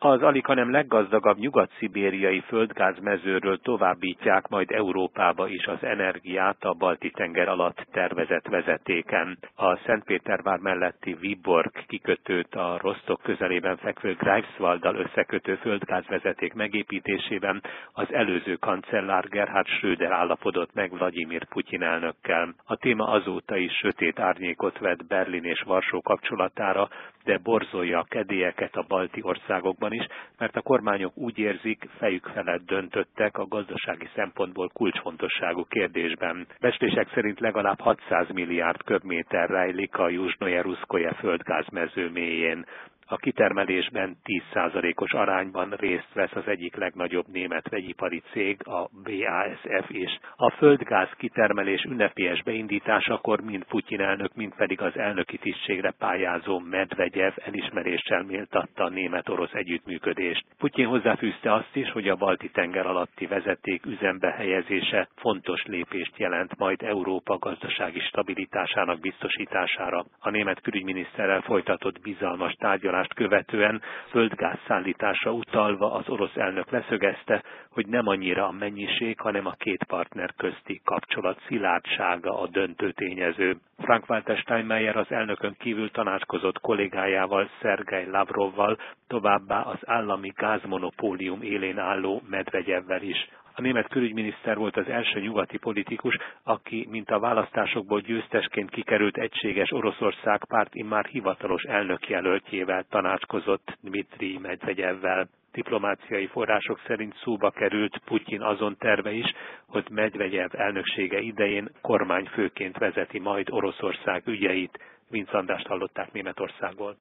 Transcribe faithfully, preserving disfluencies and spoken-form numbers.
Az alighanem leggazdagabb nyugat-szibériai földgázmezőről továbbítják majd Európába is az energiát a Balti-tenger alatt tervezett vezetéken. A Szentpétervár melletti Viborg kikötőt a Rostok közelében fekvő Greifswalddal összekötő földgázvezeték megépítésében az előző kancellár Gerhard Schröder állapodott meg Vladimir Putyin elnökkel. A téma azóta is sötét árnyékot vet Berlin és Varsó kapcsolatára, de borzolja a kedélyeket a balti országokban is, mert a kormányok úgy érzik, fejük felett döntöttek a gazdasági szempontból kulcsfontosságú kérdésben. Becslések szerint legalább hatszáz milliárd köbméter rejlik a Jusnoje-Ruszkoje földgázmező mélyén. A kitermelésben tíz százalékos arányban részt vesz az egyik legnagyobb német vegyipari cég, a bé á es ef is. A földgáz kitermelés ünnepélyes beindításakor mind Putyin elnök, mind pedig az elnöki tisztségre pályázó Medvegyev elismeréssel méltatta a német-orosz együttműködést. Putyin hozzáfűzte azt is, hogy a Balti-tenger alatti vezeték üzembe helyezése fontos lépést jelent majd Európa gazdasági stabilitásának biztosítására. A német külügyminiszterrel folytatott bizalmas tárgyalást követően földgáz szállításra utalva az orosz elnök leszögezte, hogy nem annyira a mennyiség, hanem a két partner közti kapcsolat szilárdsága a döntő tényező. Frank-Walter Steinmeier az elnökön kívül tanácskozott kollégájával, Szergej Lavrovval, továbbá az állami gázmonopólium élén álló Medvegyevvel is. A német külügyminiszter volt az első nyugati politikus, aki, mint a választásokból győztesként kikerült egységes Oroszország párt immár hivatalos elnökjelöltjével tanácskozott Dmitri Medvegyevvel. Diplomáciai források szerint szóba került Putyin azon terve is, hogy Medvegyev elnöksége idején kormányfőként vezeti majd Oroszország ügyeit. Vince Andrást hallották Németországból.